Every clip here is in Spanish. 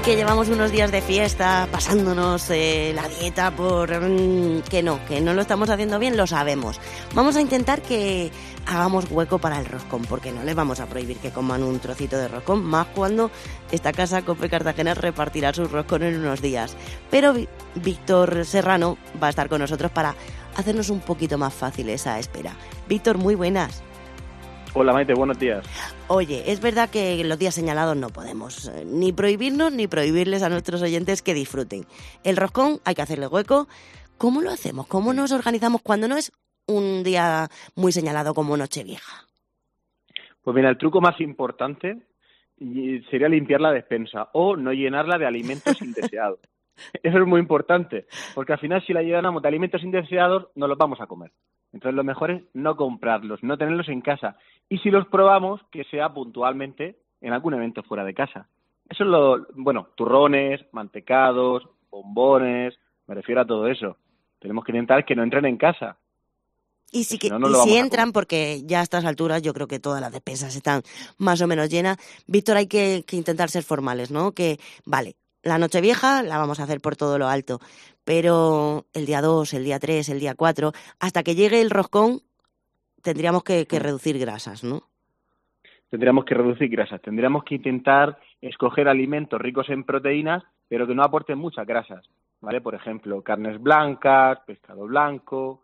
que llevamos unos días de fiesta, pasándonos la dieta por que no lo estamos haciendo bien, lo sabemos. Vamos a intentar que hagamos hueco para el roscón, porque no les vamos a prohibir que coman un trocito de roscón, más cuando esta casa Cope Cartagena repartirá sus roscón en unos días. Pero Víctor Serrano va a estar con nosotros para hacernos un poquito más fácil esa espera. Víctor, muy buenas. Hola Maite, buenos días. Oye, es verdad que en los días señalados no podemos ni prohibirnos ni prohibirles a nuestros oyentes que disfruten. El roscón hay que hacerle hueco. ¿Cómo lo hacemos? ¿Cómo nos organizamos cuando no es un día muy señalado como Nochevieja? Pues mira, el truco más importante sería limpiar la despensa o no llenarla de alimentos indeseados. Eso es muy importante, porque al final si la llenamos de alimentos indeseados no los vamos a comer. Entonces lo mejor es no comprarlos, no tenerlos en casa. Y si los probamos, que sea puntualmente en algún evento fuera de casa. Eso es turrones, mantecados, bombones, me refiero a todo eso. Tenemos que intentar que no entren en casa. Y si entran, porque ya a estas alturas yo creo que todas las despensas están más o menos llenas, Víctor, hay que intentar ser formales, ¿no? Que, vale, la Nochevieja la vamos a hacer por todo lo alto, pero el día 2, el día 3, el día 4, hasta que llegue el roscón, tendríamos que reducir grasas, ¿no? Tendríamos que reducir grasas, tendríamos que intentar escoger alimentos ricos en proteínas, pero que no aporten muchas grasas, ¿vale? Por ejemplo, carnes blancas, pescado blanco,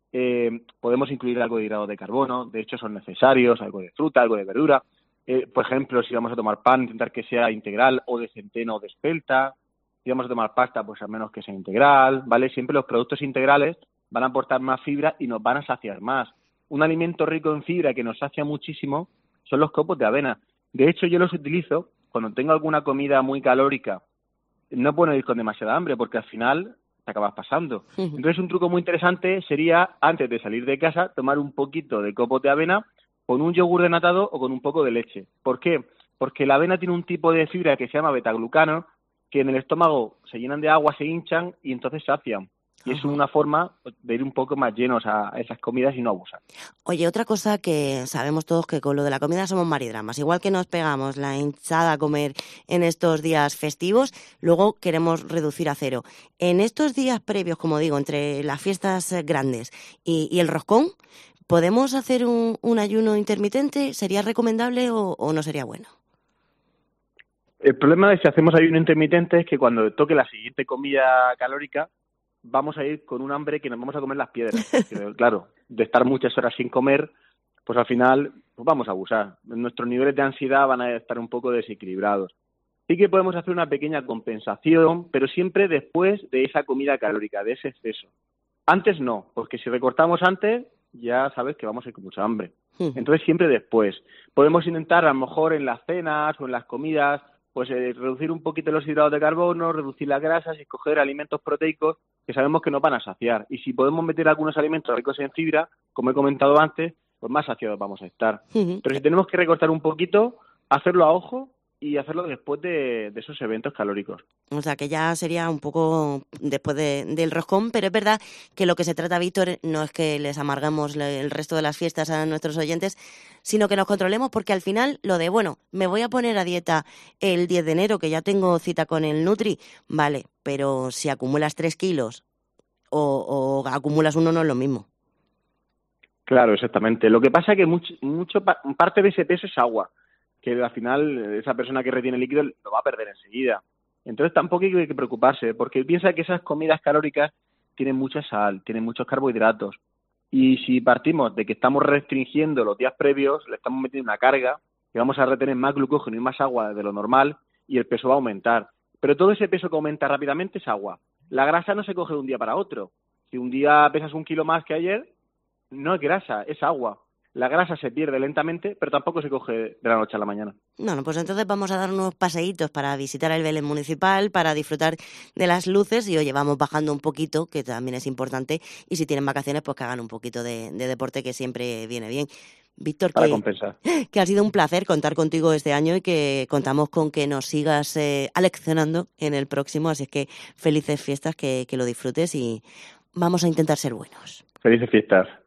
podemos incluir algo de hidrato de carbono, de hecho son necesarios, algo de fruta, algo de verdura. Por ejemplo, si vamos a tomar pan, intentar que sea integral o de centeno o de espelta. Si vamos a tomar pasta, pues al menos que sea integral, ¿vale? Siempre los productos integrales van a aportar más fibra y nos van a saciar más. Un alimento rico en fibra que nos sacia muchísimo son los copos de avena. De hecho, yo los utilizo cuando tengo alguna comida muy calórica. No puedo ir con demasiada hambre porque al final te acabas pasando. Entonces, un truco muy interesante sería, antes de salir de casa, tomar un poquito de copos de avena con un yogur denatado o con un poco de leche. ¿Por qué? Porque la avena tiene un tipo de fibra que se llama betaglucano, que en el estómago se llenan de agua, se hinchan y entonces sacian. Y es una forma de ir un poco más llenos a esas comidas y no abusar. Oye, otra cosa que sabemos todos que con lo de la comida somos maridramas. Igual que nos pegamos la hinchada a comer en estos días festivos, luego queremos reducir a cero. En estos días previos, como digo, entre las fiestas grandes y el roscón, ¿podemos hacer un ayuno intermitente? ¿Sería recomendable o no sería bueno? El problema de si hacemos ayuno intermitente es que cuando toque la siguiente comida calórica vamos a ir con un hambre que nos vamos a comer las piedras. Porque, claro, de estar muchas horas sin comer, pues al final pues vamos a abusar. Nuestros niveles de ansiedad van a estar un poco desequilibrados. Sí que podemos hacer una pequeña compensación, pero siempre después de esa comida calórica, de ese exceso. Antes no, porque si recortamos antes, ya sabes que vamos a ir con mucha hambre. Entonces siempre después. Podemos intentar a lo mejor en las cenas o en las comidas, pues reducir un poquito los hidratos de carbono, reducir las grasas y escoger alimentos proteicos que sabemos que nos van a saciar. Y si podemos meter algunos alimentos ricos en fibra, como he comentado antes, pues más saciados vamos a estar. Pero si tenemos que recortar un poquito, hacerlo a ojo y hacerlo después de esos eventos calóricos. O sea, que ya sería un poco después del roscón, pero es verdad que lo que se trata, Víctor, no es que les amarguemos el resto de las fiestas a nuestros oyentes, sino que nos controlemos, porque al final lo de, me voy a poner a dieta el 10 de enero, que ya tengo cita con el Nutri, vale, pero si acumulas 3 kilos o acumulas uno, no es lo mismo. Claro, exactamente. Lo que pasa es que parte de ese peso es agua, que al final esa persona que retiene líquido lo va a perder enseguida. Entonces tampoco hay que preocuparse, porque piensa que esas comidas calóricas tienen mucha sal, tienen muchos carbohidratos. Y si partimos de que estamos restringiendo los días previos, le estamos metiendo una carga, que vamos a retener más glucógeno y más agua de lo normal, y el peso va a aumentar. Pero todo ese peso que aumenta rápidamente es agua. La grasa no se coge de un día para otro. Si un día pesas 1 kilo más que ayer, no es grasa, es agua. La grasa se pierde lentamente, pero tampoco se coge de la noche a la mañana. Bueno, pues entonces vamos a dar unos paseitos para visitar el Belén municipal, para disfrutar de las luces y, oye, vamos bajando un poquito, que también es importante, y si tienen vacaciones, pues que hagan un poquito de deporte, que siempre viene bien. Víctor, para compensar. Que ha sido un placer contar contigo este año y que contamos con que nos sigas aleccionando en el próximo, así es que felices fiestas, que lo disfrutes y vamos a intentar ser buenos. Felices fiestas.